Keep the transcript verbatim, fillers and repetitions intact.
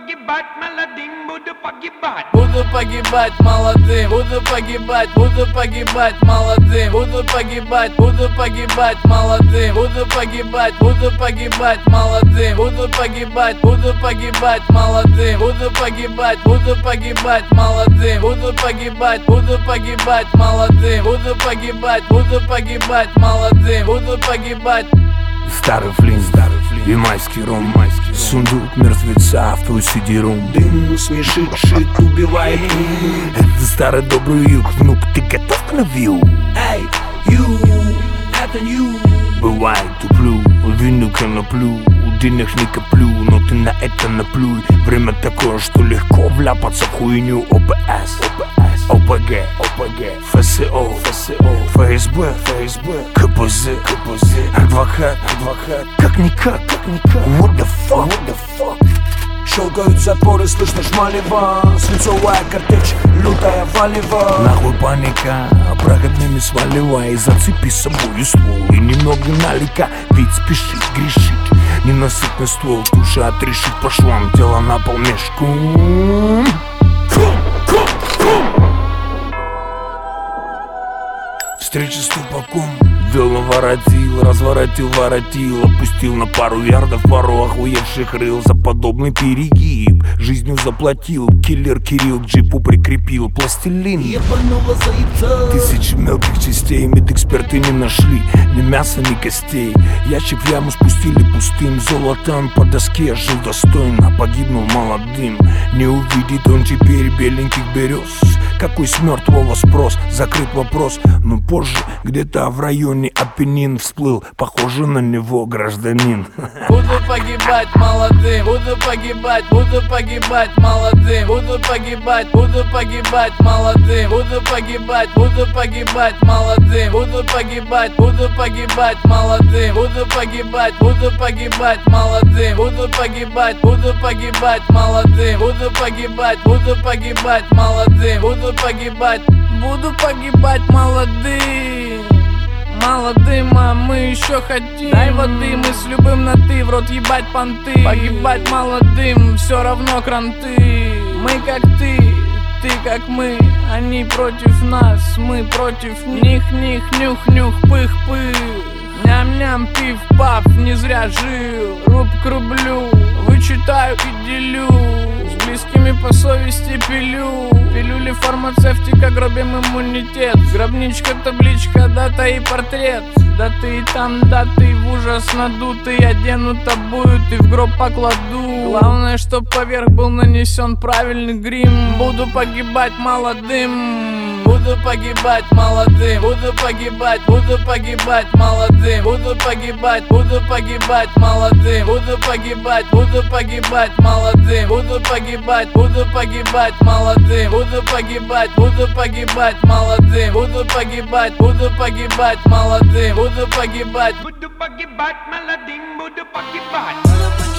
погибать молодым, буду погибать. Буду погибать молодым, буду погибать, буду погибать молодым, буду погибать, буду погибать молодым, буду погибать, буду погибать молодым, буду погибать, буду погибать молодым, буду погибать, буду погибать молодым, буду погибать, буду погибать молодым, буду погибать, буду погибать молодым, буду погибать. Старый флинт, старый флинт и майский ром, майский сундук мертвеца в твой сидирум. Дым смешит, шит, убивает. Это старый добрый юг, внук, ты готов к навью? Эй, ю, это ю. Бывает туплю, вину коноплю, денег не коплю, но ты на это наплюй. Время такое, что легко вляпаться в хуйню. ОПС, ОПС, ОПГ, ОПГ, ФСО, ФСО, ФСБ, ФСБ, КПЗ, КПЗ, адвокат, адвокат. Как-никак, как-никак. What the fuck, what the fuck? Щелкают затворы, слышно шмалево. Свинцовая картечь, лютая валева. Нахуй паника, проходными сваливай. Зацепи с собой ствол и немного налика. Ведь спешит, грешит, ненасытный ствол. Душа отрешит по швам, тело на пол мешком. Встреча с тупаком. Вел, наворотил, разворотил, воротил. Опустил на пару ярдов пару охуевших рыл. За подобный перегиб жизнью заплатил. Киллер Кирилл к джипу прикрепил пластилин. Тысячи мелких частей медэксперты не нашли ни мяса, ни костей. Ящик в яму спустили пустым. Золотом по доске жил достойно, погибнул молодым. Не увидит он теперь беленьких берез. Какой с мертвого спрос, закрыт вопрос. Но позже где-то в районе Апеннин всплыл, похоже на него гражданин. Буду погибать молодым, буду погибать, буду погибать молодым, буду погибать, буду погибать молодым, буду погибать, буду погибать молодым, буду погибать, буду погибать молодым, буду погибать, буду погибать молодым, буду погибать, буду погибать молодым, буду погибать, буду погибать молодым, буду погибать, буду погибать молодым. Молодым, а мы еще хотим. Дай воды, мы с любым на ты, в рот ебать понты. Погибать молодым, все равно кранты. Мы как ты, ты как мы. Они против нас, мы против них. Них, нюх, нюх, пых, пых. Ням-ням, пив-паф, не зря жил. Руб к рублю, вычитаю и делю. С близкими по совести пилю. Пилюли фармацевтика, гробим иммунитет. Гробничка, табличка, дата и портрет. Да ты и там, да ты в ужас надутый. Оденут обуют и в гроб покладу. Главное, чтоб поверх был нанесен правильный грим. Буду погибать молодым. Буду погибать молодым, буду погибать, буду погибать молодым, буду погибать, буду погибать молодым, буду погибать, буду погибать молодым, буду погибать, буду погибать молодым, буду погибать, буду погибать молодым, буду погибать, буду погибать молодым, буду погибать, Буду погибать молодым, буду погибать.